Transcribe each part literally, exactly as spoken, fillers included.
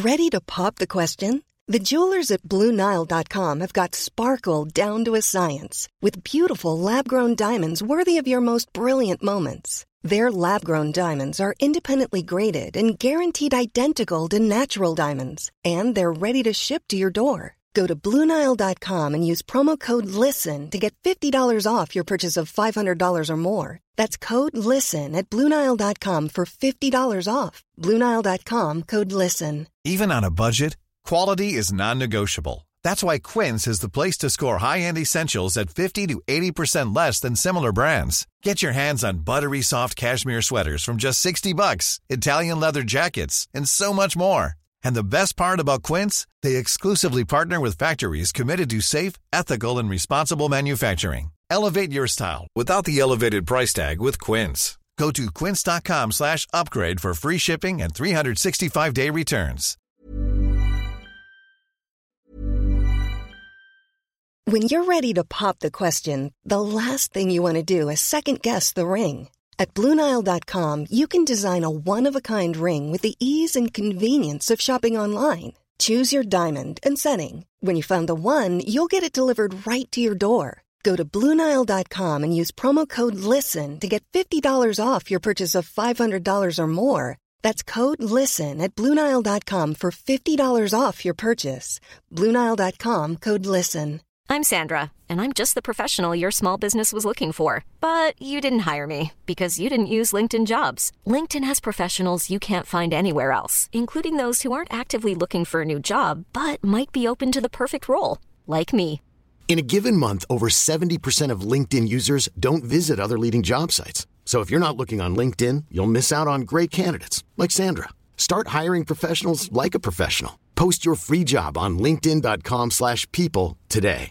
Ready to pop the question? The jewelers at Blue Nile dot com have got sparkle down to a science with beautiful lab-grown diamonds worthy of your most brilliant moments. Their lab-grown diamonds are independently graded and guaranteed identical to natural diamonds, and they're ready to ship to your door. Go to Blue Nile dot com and use promo code LISTEN to get fifty dollars off your purchase of five hundred dollars or more. That's code LISTEN at Blue Nile dot com for fifty dollars off. Blue Nile dot com, code LISTEN. Even on a budget, quality is non-negotiable. That's why Quince is the place to score high-end essentials at fifty to eighty percent less than similar brands. Get your hands on buttery soft cashmere sweaters from just sixty bucks, Italian leather jackets, and so much more. And the best part about Quince, they exclusively partner with factories committed to safe, ethical, and responsible manufacturing. Elevate your style without the elevated price tag with Quince. Go to quince dot com slash upgrade for free shipping and three sixty-five day returns. When you're ready to pop the question, the last thing you want to do is second-guess the ring. At Blue Nile dot com, you can design a one-of-a-kind ring with the ease and convenience of shopping online. Choose your diamond and setting. When you find the one, you'll get it delivered right to your door. Go to Blue Nile dot com and use promo code LISTEN to get fifty dollars off your purchase of five hundred dollars or more. That's code LISTEN at Blue Nile dot com for fifty dollars off your purchase. Blue Nile dot com, code LISTEN. I'm Sandra, and I'm just the professional your small business was looking for. But you didn't hire me because you didn't use LinkedIn Jobs. LinkedIn has professionals you can't find anywhere else, including those who aren't actively looking for a new job, but might be open to the perfect role, like me. In a given month, over seventy percent of LinkedIn users don't visit other leading job sites. So if you're not looking on LinkedIn, you'll miss out on great candidates like Sandra. Start hiring professionals like a professional. Post your free job on linkedin dot com slash people today.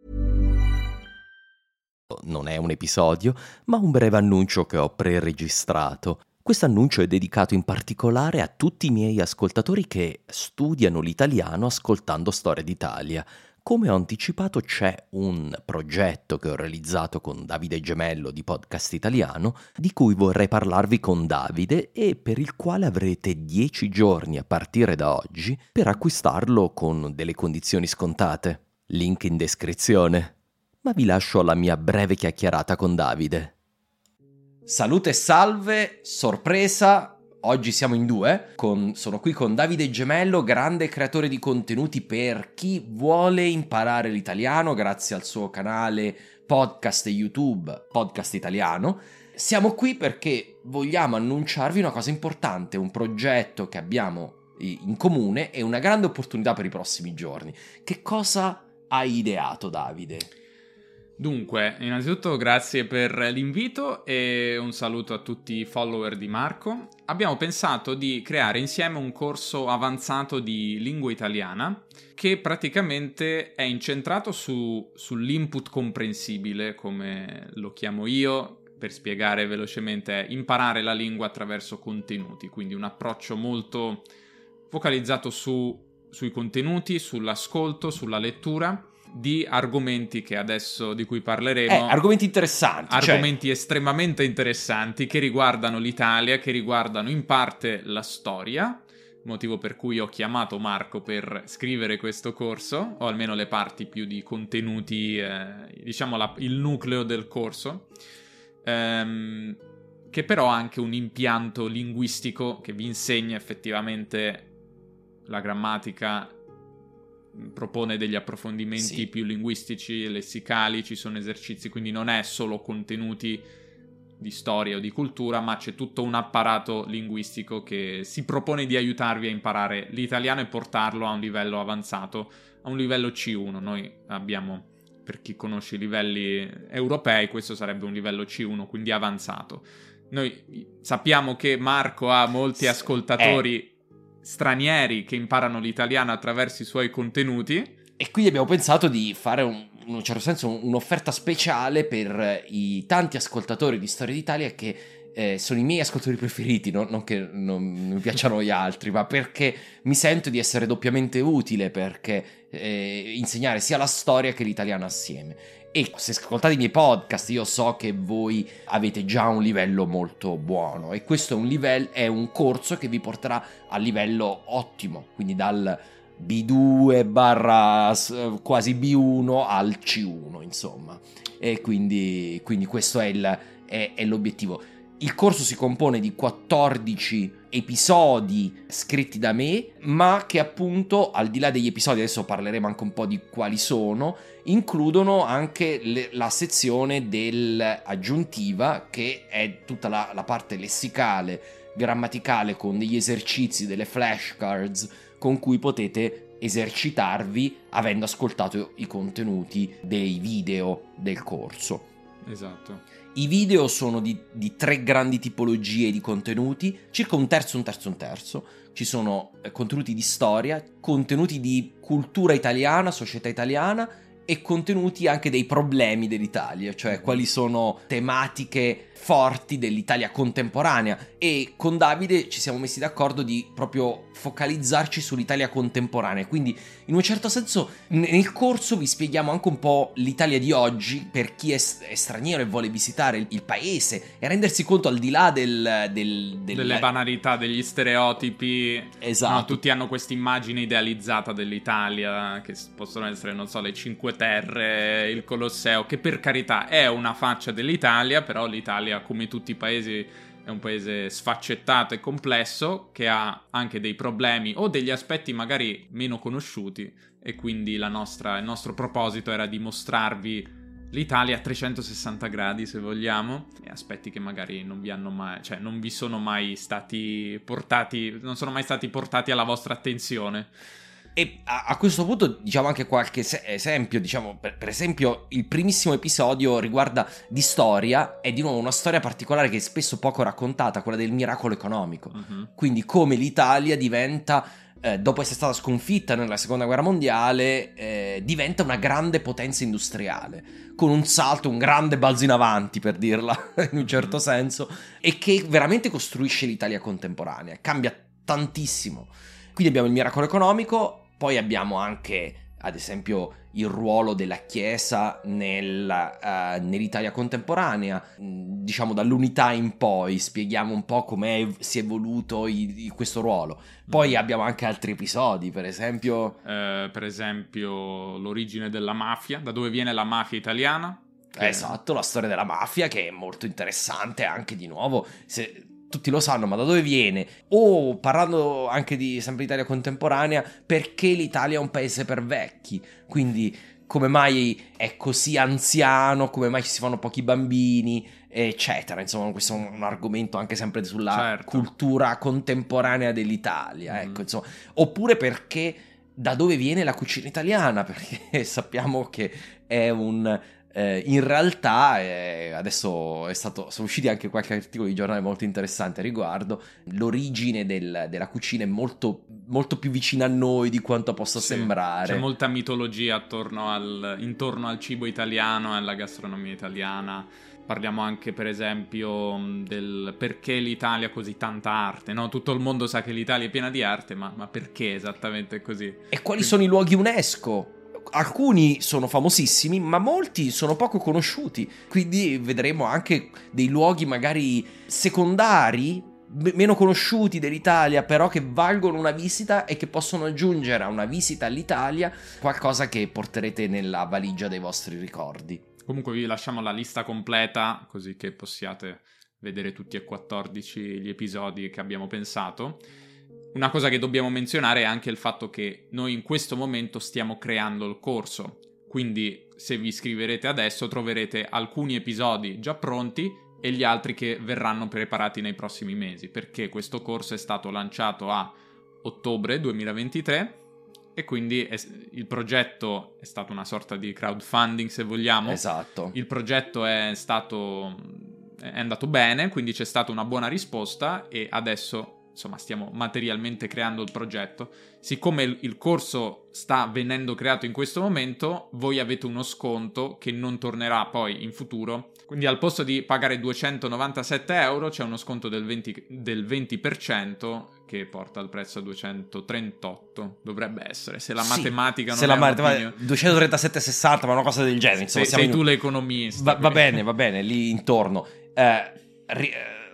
Non è un episodio, ma un breve annuncio che ho pre-registrato. Questo annuncio è dedicato in particolare a tutti i miei ascoltatori che studiano l'italiano ascoltando Storia d'Italia. Come ho anticipato, c'è un progetto che ho realizzato con Davide Gemello di Podcast Italiano, di cui vorrei parlarvi con Davide e per il quale avrete dieci giorni a partire da oggi per acquistarlo con delle condizioni scontate. Link in descrizione. Ma vi lascio alla mia breve chiacchierata con Davide. Salute e salve, sorpresa, oggi siamo in due, con, sono qui con Davide Gemello, grande creatore di contenuti per chi vuole imparare l'italiano grazie al suo canale podcast e YouTube Podcast Italiano. Siamo qui perché vogliamo annunciarvi una cosa importante, un progetto che abbiamo in comune e una grande opportunità per i prossimi giorni. Che cosa hai ideato, Davide? Dunque, innanzitutto grazie per l'invito e un saluto a tutti i follower di Marco. Abbiamo pensato di creare insieme un corso avanzato di lingua italiana che praticamente è incentrato su, sull'input comprensibile, come lo chiamo io, per spiegare velocemente, è imparare la lingua attraverso contenuti, quindi un approccio molto focalizzato su, sui contenuti, sull'ascolto, sulla lettura, di argomenti che adesso di cui parleremo. Eh, argomenti interessanti. Argomenti cioè... estremamente interessanti che riguardano l'Italia, che riguardano in parte la storia, motivo per cui ho chiamato Marco per scrivere questo corso, o almeno le parti più di contenuti, eh, diciamo la, il nucleo del corso, ehm, che però ha anche un impianto linguistico che vi insegna effettivamente la grammatica, propone degli approfondimenti sì. più linguistici e lessicali, ci sono esercizi, quindi non è solo contenuti di storia o di cultura, ma c'è tutto un apparato linguistico che si propone di aiutarvi a imparare l'italiano e portarlo a un livello avanzato, a un livello C uno. Noi abbiamo, per chi conosce i livelli europei, questo sarebbe un livello C uno, quindi avanzato. Noi sappiamo che Marco ha molti ascoltatori eh. stranieri che imparano l'italiano attraverso i suoi contenuti e quindi abbiamo pensato di fare un, in un certo senso un'offerta speciale per i tanti ascoltatori di Storia d'Italia che eh, sono i miei ascoltatori preferiti, no? Non che non mi piacciono gli altri, ma perché mi sento di essere doppiamente utile, perché eh, insegnare sia la storia che l'italiano assieme. E se ascoltate i miei podcast io so che voi avete già un livello molto buono, e questo è un livello, è un corso che vi porterà a livello ottimo, quindi dal B due barra quasi B uno al C uno, insomma. E quindi, quindi questo è, il, è, è l'obiettivo. Il corso si compone di quattordici episodi scritti da me, ma che appunto, al di là degli episodi, adesso parleremo anche un po' di quali sono, includono anche le, la sezione dell'aggiuntiva, che è tutta la, la parte lessicale, grammaticale, con degli esercizi, delle flashcards con cui potete esercitarvi avendo ascoltato i contenuti dei video del corso. Esatto. I video sono di, di tre grandi tipologie di contenuti, circa un terzo, un terzo, un terzo. Ci sono eh, contenuti di storia, contenuti di cultura italiana, società italiana, e contenuti anche dei problemi dell'Italia, cioè quali sono tematiche forti dell'Italia contemporanea. E con Davide ci siamo messi d'accordo di proprio focalizzarci sull'Italia contemporanea, quindi in un certo senso nel corso vi spieghiamo anche un po' l'Italia di oggi per chi è, è straniero e vuole visitare il, il paese e rendersi conto, al di là del, del, del... delle banalità, degli stereotipi. Esatto. No, tutti hanno questa immagine idealizzata dell'Italia, che possono essere, non so, le Cinque Terre, il Colosseo, che per carità è una faccia dell'Italia, però l'Italia, come tutti i paesi, è un paese sfaccettato e complesso, che ha anche dei problemi o degli aspetti magari meno conosciuti, e quindi la nostra, il nostro proposito era di mostrarvi l'Italia a trecentosessanta gradi, se vogliamo, e aspetti che magari non vi hanno mai, cioè non vi sono mai stati portati, non sono mai stati portati alla vostra attenzione. E a, a questo punto diciamo anche qualche se- esempio, diciamo per, per esempio il primissimo episodio riguarda di storia, è di nuovo una storia particolare che è spesso poco raccontata, quella del miracolo economico. Uh-huh. Quindi come l'Italia diventa, eh, dopo essere stata sconfitta nella seconda guerra mondiale, eh, diventa una grande potenza industriale, con un salto, un grande balzo in avanti, per dirla in un certo senso, e che veramente costruisce l'Italia contemporanea, cambia tantissimo. Quindi abbiamo il miracolo economico. Poi abbiamo anche, ad esempio, il ruolo della Chiesa nel, uh, nell'Italia contemporanea, diciamo dall'unità in poi, spieghiamo un po' come si è evoluto i, i, questo ruolo. Poi mm. abbiamo anche altri episodi, per esempio... Eh, per esempio l'origine della mafia, da dove viene la mafia italiana. Che... Esatto, la storia della mafia, che è molto interessante anche, di nuovo, se... tutti lo sanno, ma da dove viene? O, parlando anche di sempre Italia contemporanea, perché l'Italia è un paese per vecchi, quindi come mai è così anziano, come mai ci si fanno pochi bambini, eccetera. Insomma, questo è un argomento anche sempre sulla certo. cultura contemporanea dell'Italia, mm. ecco, insomma. Oppure perché, da dove viene la cucina italiana, perché sappiamo che è un... Eh, in realtà eh, adesso è stato, sono usciti anche qualche articolo di giornale molto interessante a riguardo. L'origine del, della cucina è molto, molto più vicina a noi di quanto possa sì, sembrare. C'è molta mitologia attorno al, intorno al cibo italiano e alla gastronomia italiana. Parliamo anche, per esempio, del perché l'Italia ha così tanta arte, no? Tutto il mondo sa che l'Italia è piena di arte, ma, ma perché esattamente così? E quali Quindi... sono i luoghi UNESCO? Alcuni sono famosissimi, ma molti sono poco conosciuti. Quindi vedremo anche dei luoghi magari secondari, m- meno conosciuti dell'Italia, però che valgono una visita e che possono aggiungere a una visita all'Italia qualcosa che porterete nella valigia dei vostri ricordi. Comunque vi lasciamo la lista completa, così che possiate vedere tutti e quattordici gli episodi che abbiamo pensato. Una cosa che dobbiamo menzionare è anche il fatto che noi in questo momento stiamo creando il corso, quindi se vi iscriverete adesso troverete alcuni episodi già pronti e gli altri che verranno preparati nei prossimi mesi, perché questo corso è stato lanciato a ottobre duemilaventitré e quindi è, il progetto è stato una sorta di crowdfunding, se vogliamo. Esatto. Il progetto è stato è andato bene, quindi c'è stata una buona risposta e adesso insomma stiamo materialmente creando il progetto. Siccome il, il corso sta venendo creato in questo momento, voi avete uno sconto che non tornerà poi in futuro, quindi al posto di pagare duecentonovantasette euro c'è uno sconto del venti, del venti per cento che porta il prezzo a duecentotrentotto, dovrebbe essere, se la sì, matematica non se è la matematica opinione... duecentotrentasette virgola sessanta, ma una cosa del genere, insomma, sei, sei in... tu l'economista. Va, va bene, va bene, lì intorno. Eh, ri...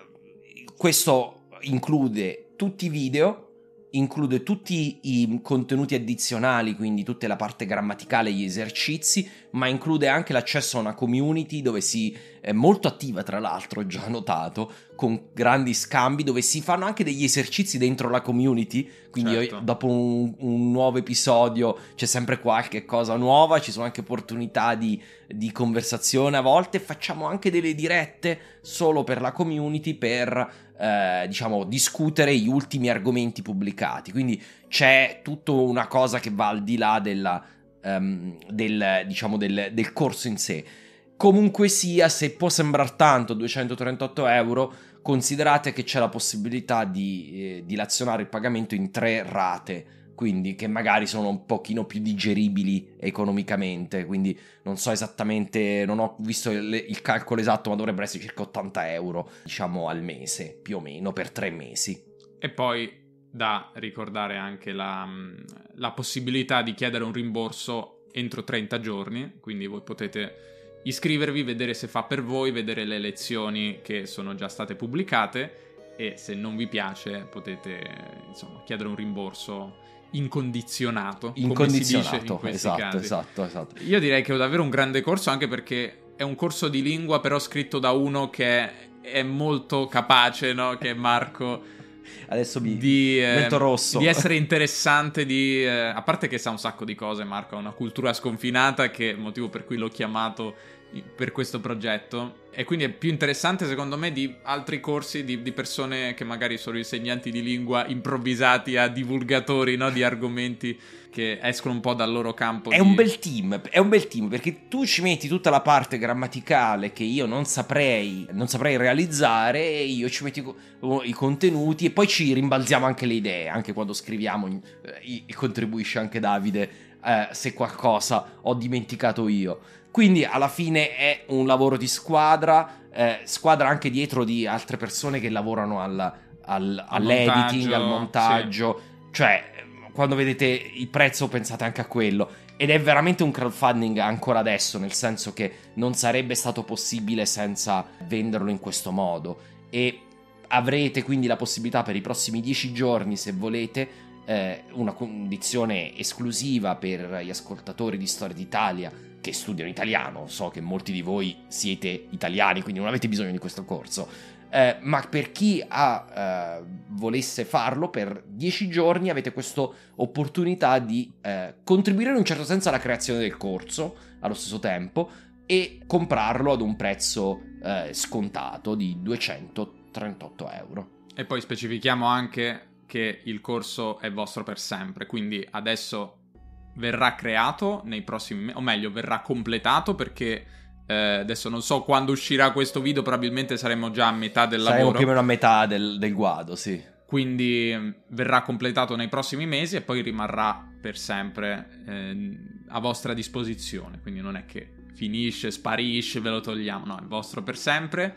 Questo include tutti i video, include tutti i contenuti addizionali, quindi tutta la parte grammaticale, gli esercizi, ma include anche l'accesso a una community dove si è molto attiva, tra l'altro, ho già notato, con grandi scambi, dove si fanno anche degli esercizi dentro la community, quindi certo. io, dopo un, un nuovo episodio c'è sempre qualche cosa nuova, ci sono anche opportunità di, di conversazione a volte, facciamo anche delle dirette solo per la community per... Eh, diciamo discutere gli ultimi argomenti pubblicati, quindi c'è tutta una cosa che va al di là della, um, del, diciamo del, del corso in sé. Comunque sia, se può sembrare tanto duecentotrentotto euro, considerate che c'è la possibilità di eh, dilazionare il pagamento in tre rate, quindi che magari sono un pochino più digeribili economicamente, quindi non so esattamente, non ho visto il, il calcolo esatto, ma dovrebbero essere circa ottanta euro, diciamo, al mese, più o meno, per tre mesi. E poi da ricordare anche la, la possibilità di chiedere un rimborso entro trenta giorni, quindi voi potete iscrivervi, vedere se fa per voi, vedere le lezioni che sono già state pubblicate e se non vi piace potete, insomma, chiedere un rimborso incondizionato, incondizionato, come si dice in questi esatto, casi. esatto, esatto. Io direi che è davvero un grande corso, anche perché è un corso di lingua però scritto da uno che è molto capace, no? Che è Marco. Adesso mi di, eh, rosso. di essere interessante, di, eh, a parte che sa un sacco di cose, Marco ha una cultura sconfinata, che è il motivo per cui l'ho chiamato per questo progetto, e quindi è più interessante secondo me di altri corsi di, di persone che magari sono insegnanti di lingua improvvisati a divulgatori, no, di argomenti che escono un po' dal loro campo. È di... un bel team, è un bel team perché tu ci metti tutta la parte grammaticale che io non saprei, non saprei realizzare, e io ci metti i contenuti e poi ci rimbalziamo anche le idee, anche quando scriviamo eh, contribuisce anche Davide eh, se qualcosa ho dimenticato io. Quindi alla fine è un lavoro di squadra, eh, squadra anche dietro di altre persone che lavorano al, al, all'editing, al montaggio, sì. Cioè quando vedete il prezzo pensate anche a quello, ed è veramente un crowdfunding ancora adesso, nel senso che non sarebbe stato possibile senza venderlo in questo modo, e avrete quindi la possibilità per i prossimi dieci giorni, se volete, eh, una condizione esclusiva per gli ascoltatori di Storia d'Italia che studiano italiano. So che molti di voi siete italiani, quindi non avete bisogno di questo corso, eh, ma per chi ha, eh, volesse farlo per dieci giorni avete questa opportunità di eh, contribuire in un certo senso alla creazione del corso allo stesso tempo e comprarlo ad un prezzo eh, scontato di duecentotrentotto euro. E poi specifichiamo anche che il corso è vostro per sempre, quindi adesso verrà creato nei prossimi mesi, o meglio verrà completato, perché eh, adesso non so quando uscirà questo video, probabilmente saremo già a metà del saremo lavoro. Saremo più o meno a metà del, del guado, sì. Quindi verrà completato nei prossimi mesi e poi rimarrà per sempre eh, a vostra disposizione, quindi non è che finisce, sparisce, ve lo togliamo, no, è vostro per sempre.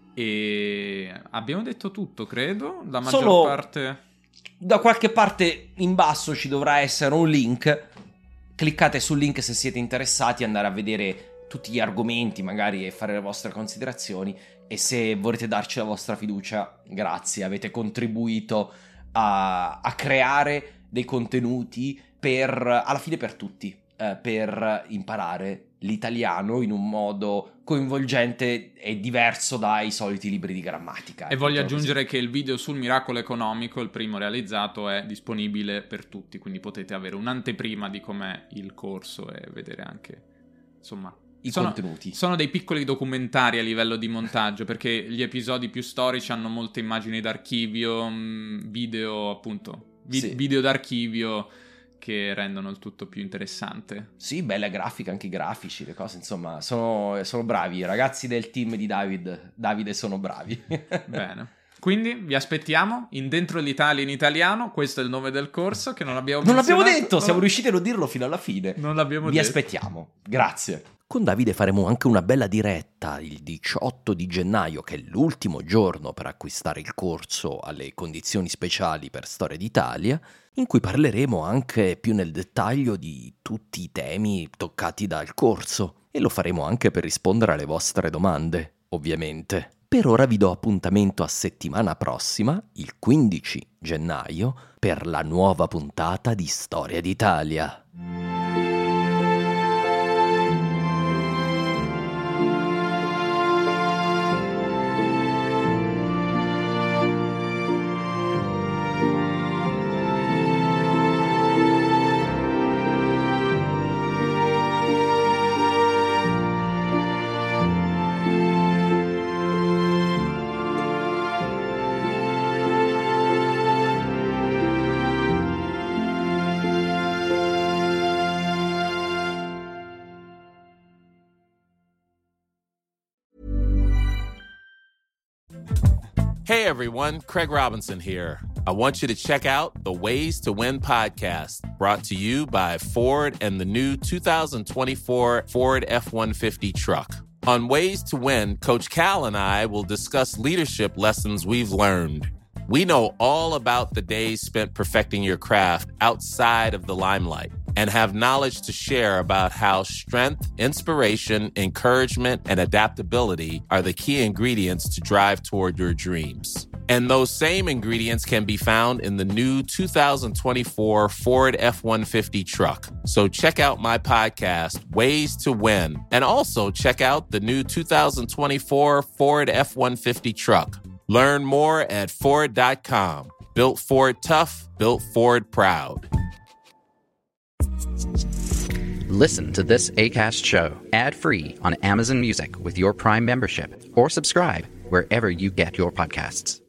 E abbiamo detto tutto, credo, la maggior Solo parte... Da qualche parte in basso ci dovrà essere un link. Cliccate sul link se siete interessati a andare a vedere tutti gli argomenti, magari, e fare le vostre considerazioni. E se volete darci la vostra fiducia, grazie, avete contribuito a, a creare dei contenuti per, alla fine per tutti, eh, per imparare l'italiano in un modo coinvolgente e diverso dai soliti libri di grammatica. E voglio aggiungere così che il video sul miracolo economico, il primo realizzato, è disponibile per tutti, quindi potete avere un'anteprima di com'è il corso e vedere anche, insomma, i sono, contenuti. Sono dei piccoli documentari a livello di montaggio, perché gli episodi più storici hanno molte immagini d'archivio, video appunto, vi- sì. video d'archivio che rendono il tutto più interessante. Sì, bella grafica, anche i grafici, le cose, insomma, sono, sono bravi. I ragazzi del team di David, Davide sono bravi. Bene. Quindi vi aspettiamo in Dentro l'Italia in italiano. Questo è il nome del corso che non abbiamo Non l'abbiamo menzionato. detto, siamo riusciti a non dirlo fino alla fine. Non l'abbiamo Vi detto. aspettiamo, grazie. Con Davide faremo anche una bella diretta il diciotto di gennaio, che è l'ultimo giorno per acquistare il corso alle condizioni speciali per Storia d'Italia, in cui parleremo anche più nel dettaglio di tutti i temi toccati dal corso, e lo faremo anche per rispondere alle vostre domande, ovviamente. Per ora vi do appuntamento a settimana prossima, il quindici gennaio, per la nuova puntata di Storia d'Italia. Hey everyone, Craig Robinson here. I want you to check out the Ways to Win podcast, brought to you by Ford and the new two thousand twenty-four Ford F one fifty truck. On Ways to Win, Coach Cal and I will discuss leadership lessons we've learned. We know all about the days spent perfecting your craft outside of the limelight and have knowledge to share about how strength, inspiration, encouragement, and adaptability are the key ingredients to drive toward your dreams. And those same ingredients can be found in the new two thousand twenty-four Ford F one fifty truck. So check out my podcast, Ways to Win, and also check out the new two thousand twenty-four Ford F one fifty truck. Learn more at Ford dot com. Built Ford tough, built Ford proud. Listen to this Acast show ad-free on Amazon Music with your Prime membership, or subscribe wherever you get your podcasts.